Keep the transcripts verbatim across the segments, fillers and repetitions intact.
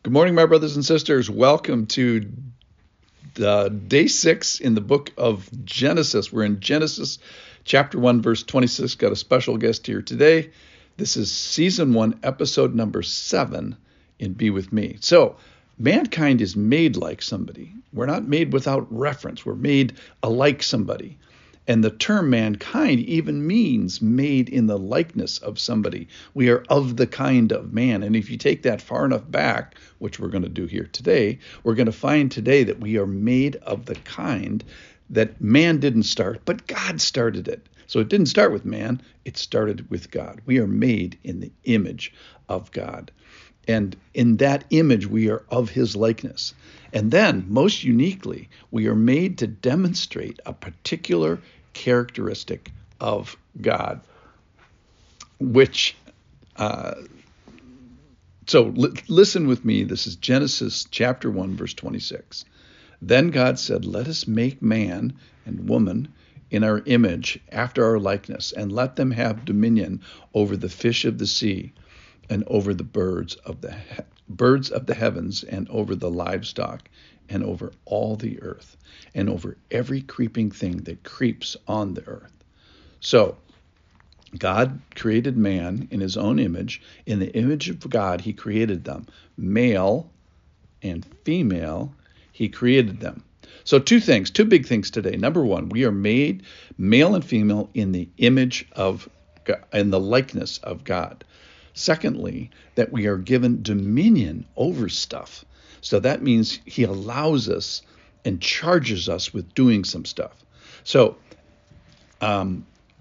Good morning, my brothers and sisters. Welcome to uh, day six in the book of Genesis. We're in Genesis chapter one, verse twenty-six. Got a special guest here today. This is season one, episode number seven in Be With Me. So, mankind is made like somebody. We're not made without reference. We're made alike somebody. And the term mankind even means made in the likeness of somebody. We are of the kind of man. And if you take that far enough back, which we're going to do here today, we're going to find today that we are made of the kind that man didn't start, but God started it. So it didn't start with man, it started with God. We are made in the image of God. And in that image, we are of his likeness. And then, most uniquely, we are made to demonstrate a particular characteristic of God, which, uh, so li- listen with me. This is Genesis chapter one, verse twenty-six. Then God said, let us make man and woman in our image, after our likeness, and let them have dominion over the fish of the sea, and over the birds of the he- birds of the heavens, and over the livestock, and over all the earth, and over every creeping thing that creeps on the earth. So, God created man in his own image. In the image of God, he created them. Male and female, he created them. So two things, two big things today. Number one, we are made male and female in the image of God, in the likeness of God. Secondly, that we are given dominion over stuff. So that means he allows us and charges us with doing some stuff. So um,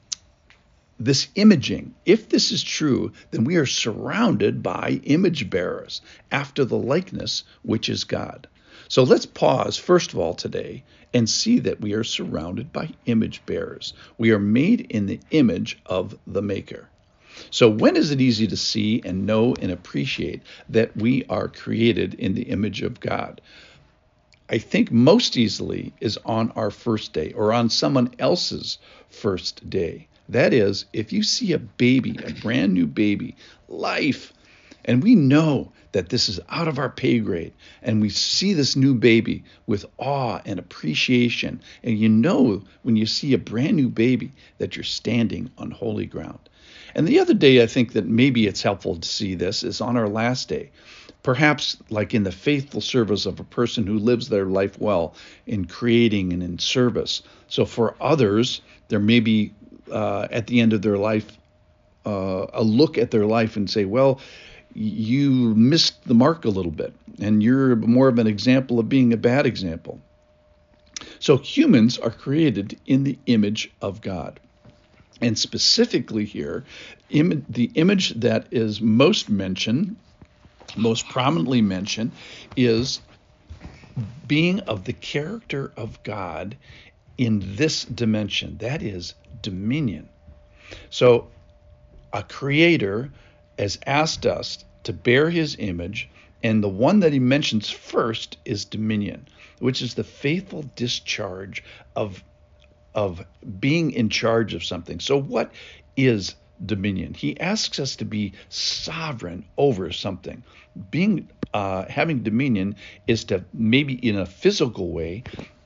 this imaging, if this is true, then we are surrounded by image bearers after the likeness, which is God. So let's pause, first of all, today and see that we are surrounded by image bearers. We are made in the image of the Maker. So when is it easy to see and know and appreciate that we are created in the image of God? I think most easily is on our first day or on someone else's first day. That is, if you see a baby, a brand new baby, life, and we know that this is out of our pay grade, and we see this new baby with awe and appreciation, and you know when you see a brand new baby that you're standing on holy ground. And the other day, I think that maybe it's helpful to see this is on our last day, perhaps like in the faithful service of a person who lives their life well in creating and in service. So for others, there may be uh, at the end of their life, uh, a look at their life and say, well, you missed the mark a little bit, and you're more of an example of being a bad example. So humans are created in the image of God. And specifically here, im- the image that is most mentioned, most prominently mentioned, is being of the character of God in this dimension. That is dominion. So a creator has asked us to bear his image, and the one that he mentions first is dominion, which is the faithful discharge of of being in charge of something. So what is dominion? He asks us to be sovereign over something. Being uh, having dominion is to maybe in a physical way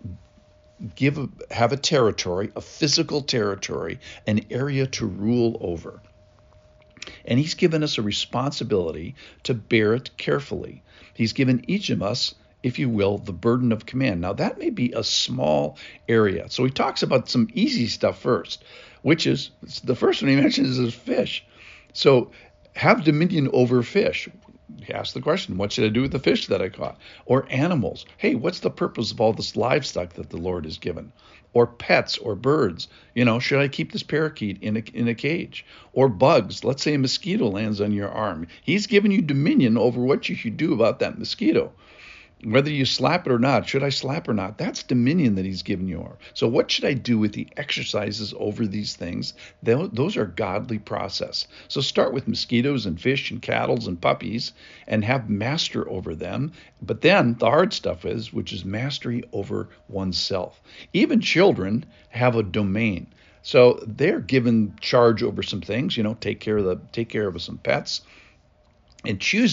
give a, have a territory, a physical territory, an area to rule over. And he's given us a responsibility to bear it carefully. He's given each of us, if you will, the burden of command. Now, that may be a small area. So he talks about some easy stuff first, which is, the first one he mentions is fish. So have dominion over fish. He asks the question, what should I do with the fish that I caught? Or animals. Hey, what's the purpose of all this livestock that the Lord has given? Or pets or birds. You know, should I keep this parakeet in a, in a cage? Or bugs. Let's say a mosquito lands on your arm. He's given you dominion over what you should do about that mosquito. Whether you slap it or not, should I slap or not? That's dominion that he's given you. So what should I do with the exercises over these things? Those are godly process. So start with mosquitoes and fish and cattle and puppies and have master over them. But then the hard stuff is, which is mastery over oneself. Even children have a domain. So they're given charge over some things, you know, take care of the take care of some pets. And chooses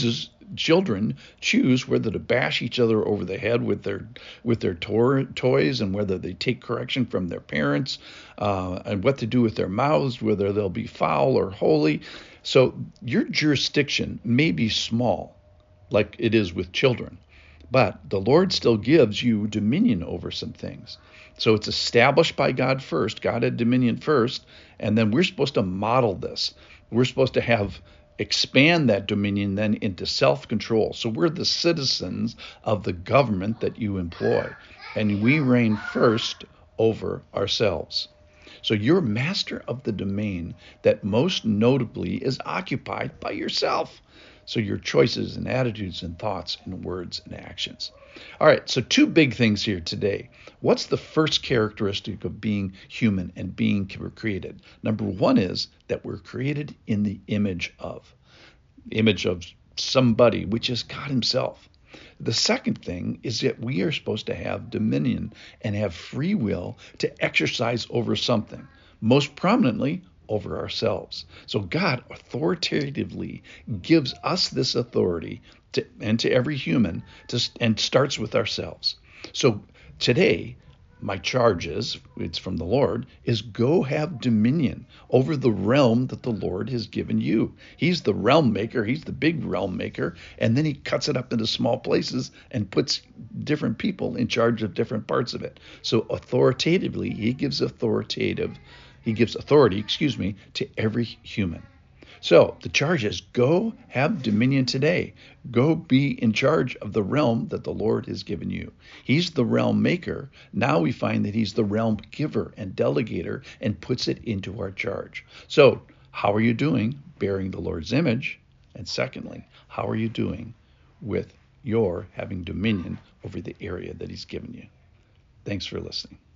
children choose whether to bash each other over the head with their with their to- toys, and whether they take correction from their parents, uh, and what to do with their mouths, whether they'll be foul or holy. So your jurisdiction may be small, like it is with children, but the Lord still gives you dominion over some things. So it's established by God first. God had dominion first, and then we're supposed to model this. We're supposed to have expand that dominion then into self-control. So we're the citizens of the government that you employ, and we reign first over ourselves. So you're master of the domain that most notably is occupied by yourself. So your choices and attitudes and thoughts and words and actions. All right, so two big things here today. What's the first characteristic of being human and being created? Number one is that we're created in the image of, image of somebody, which is God himself. The second thing is that we are supposed to have dominion and have free will to exercise over something, most prominently over ourselves. So God authoritatively gives us this authority to, and to every human, to, and starts with ourselves. So today, my charge is, it's from the Lord, is go have dominion over the realm that the Lord has given you. He's the realm maker. He's the big realm maker. And then he cuts it up into small places and puts different people in charge of different parts of it. So authoritatively, he gives authoritative, he gives authority, excuse me, to every human. So the charge is go have dominion today. Go be in charge of the realm that the Lord has given you. He's the realm maker. Now we find that he's the realm giver and delegator and puts it into our charge. So how are you doing bearing the Lord's image? And secondly, how are you doing with your having dominion over the area that he's given you? Thanks for listening.